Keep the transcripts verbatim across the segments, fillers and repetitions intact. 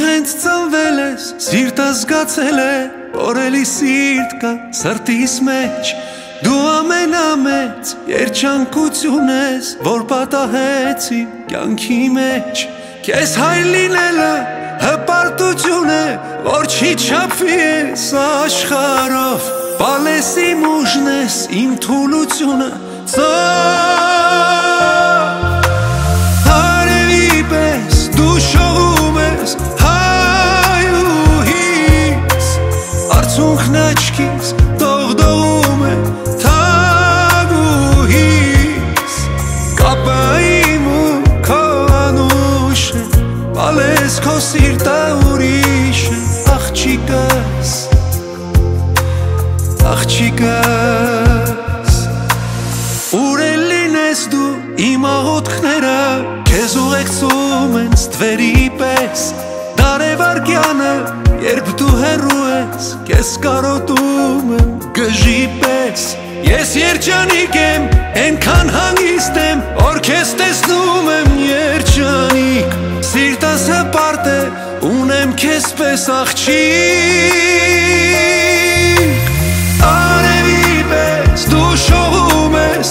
հենց ծնվել ես, սիրտս զգացել է, օրելի սիրտ կա սրտիս մեջ, դու ամենամեծ երջանկություն ես, որ պատահեցի կյանքի մեջ, քեզ հայր լինելը հպարտություն է, որ չի չափվի ես աշխարհով, բալես իմ ուժն ես, իմ թուլությունը, հարևի պես դու շողում ես հայուհիս, արցունքն աչքիս դողդողում է թագուհիս, կապը իմ ու քո անուշ է, բալես քո սիրտը ուրիշ է, աղջիկս, աղջիկս, ուր էլ լինես դու իմ աղոթքները, քեզ ուղեկցում են ստվերի պես, դարևարգյանը, երբ դու հեռու ես, քեզ կարոտում եմ գժի պես, ես երջանիկ եմ, ենքան հանգիստ եմ, որ քեզ տեսնում եմ երջանիկ, սիրտս հպարտ է, ունեմ քեզ պես աղջիկ, արևի պես դու շողում ես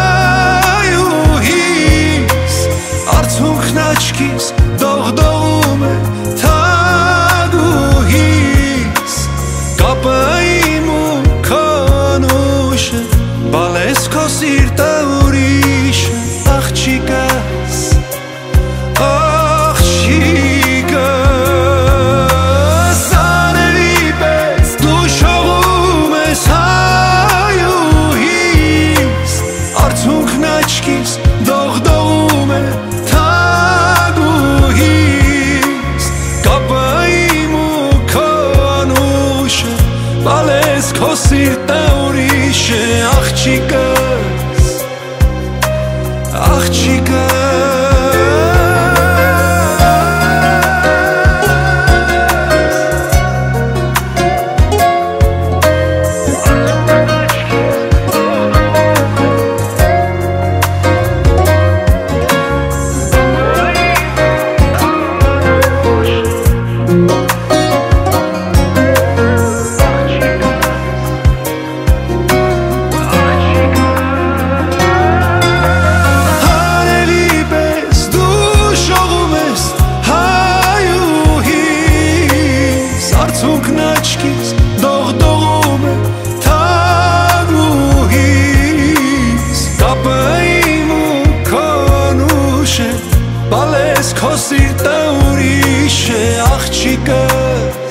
հայուհիս, արցունքն աչքիս դողդողում է թագուհիս, կապը իմ ու քո անուշ է, բալես քո սիրտը ուրիշ է, աղջիկս, աղջիկս, արևի պես դու շողում ես հայուհիս, արցունքն աչքիս դողդողում է թագուհիս, կապը իմ ու քո անուշ է, բալես քո սիրտը ուրիշ է, աղջիկս, աղջիկս, արցունքն աչքիս դողդողում է թագուհիս, կապը իմ ու քո անուշ է, բալես քո սիրտը ուրիշ է, աղջիկս,